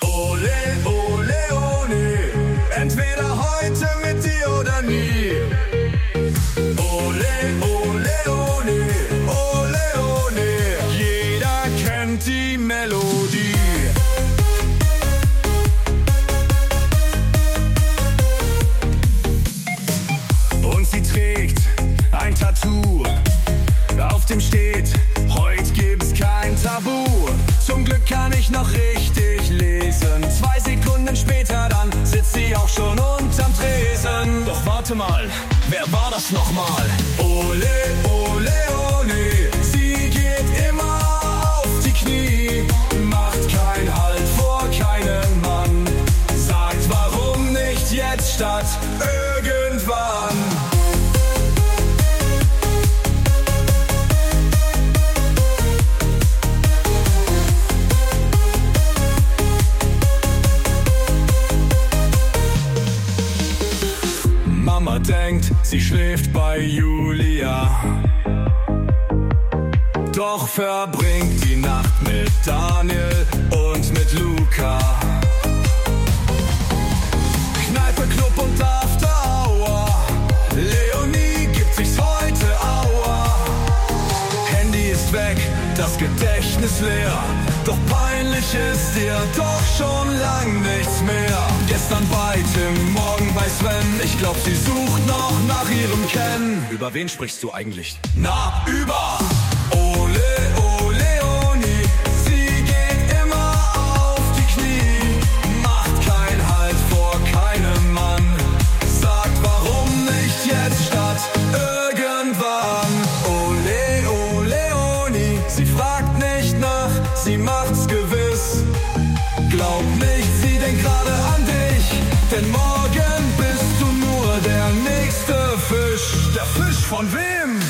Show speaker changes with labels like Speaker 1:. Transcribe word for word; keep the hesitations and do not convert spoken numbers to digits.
Speaker 1: Ole, ole, ole, entweder heute mit dir oder nie. Ole, ole, ole, ole, ole, jeder kennt die Melodie. Und sie trägt ein Tattoo, auf dem steht, heute gibt's kein Tabu. Zum Glück kann ich noch richtig lesen. Zwei Sekunden später, dann sitzt sie auch schon unterm Tresen. Doch warte mal, wer war das nochmal? Ole, ole, ole, sie geht immer auf die Knie. Macht kein Halt vor keinem Mann. Sagt, warum nicht jetzt statt irgendwann? Mama denkt, sie schläft bei Julia, doch verbringt die Nacht mit Daniel und mit Luca. Kneipe, Club und After Hour, Leonie gibt sich's heute Aua. Handy ist weg, das Gedächtnis leer, doch peinlich ist dir doch schon lang nichts mehr. Gestern bei Tim, morgen bei Sven, ich glaub, sie sucht noch nach ihrem Ken. Über wen sprichst du eigentlich? Na, über Ole, ole, Oni. Sie geht immer auf die Knie, macht kein Halt vor keinem Mann. Sagt, warum nicht jetzt statt irgendwann? Ole, ole, Oni. Sie fragt nicht nach, sie macht's gewiss. Glaub nicht, sie denkt gerade an dich, denn morgen bist du nur der nächste Fisch. Der Fisch von wem?